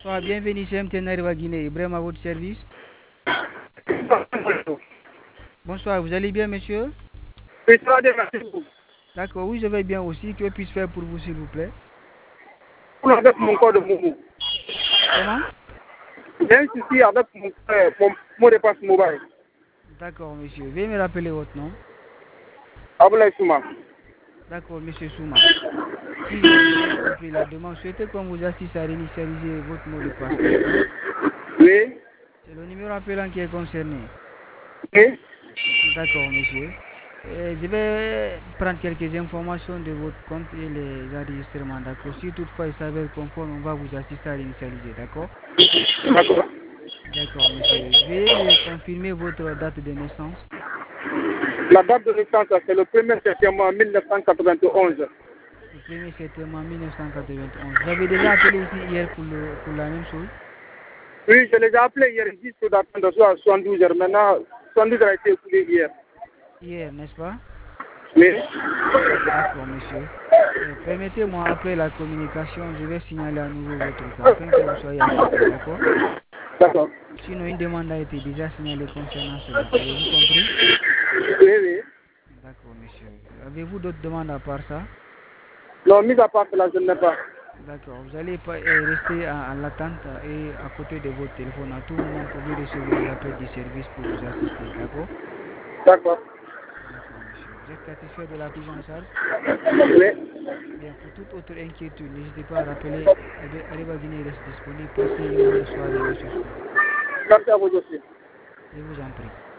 Bonsoir, bienvenue chez MTN Arriva Guinée. Ibrahim à votre service. Bonsoir, vous allez bien, monsieur? Oui, ça va bien, merci beaucoup. D'accord, oui, je vais bien aussi. Que puis-je faire pour vous, s'il vous plaît? Pour avec mon code de Momo. Comment? J'ai un souci avec mon mot de passe mobile. D'accord, monsieur. Veuillez me rappeler votre nom. Abdoulaye Souma. D'accord, monsieur Souma. Si j'ai bien compris la demande, souhaitez qu'on vous assiste à réinitialiser votre mot de passe, n'est-ce pas? Oui. C'est le numéro appelant qui est concerné. Oui. D'accord, monsieur. Je vais prendre quelques informations de votre compte et les enregistrements, d'accord? Si toutefois il s'avère conforme, on va vous assister à réinitialiser, d'accord? D'accord. D'accord, monsieur. Veuillez me confirmer votre date de naissance. La date de naissance, c'est le 1er septembre 1991. Le 1er septembre 1991. Vous avez déjà appelé ici hier pour la même chose? Oui, je les ai appelés hier, ils disent que d'attendre soit à 72 heures. Maintenant, 72 heures a été écoulé hier. Hier, n'est-ce pas? Oui. D'accord, monsieur. Permettez-moi, après la communication, je vais signaler à nouveau votre cas afin que vous soyez assisté, d'accord? D'accord. Sinon, une demande a été déjà signalée concernant cela. Avez-vous compris? Oui, oui. D'accord, monsieur. Avez-vous d'autres demandes à part ça? Non, mis à part cela, je n'ai pas. D'accord. Vous allez pas rester en attente et à côté de votre téléphone. À tout moment, vous pouvez recevoir un appel du service pour vous assister. D'accord? D'accord. D'accord, monsieur. Vous êtes satisfait de la prise en charge? Oui. Bien, pour toute autre inquiétude, n'hésitez pas à rappeler. Arriva Guinée reste disponible. Passez une bonne soirée, monsieur Souma. Merci à vous aussi. Je vous en prie.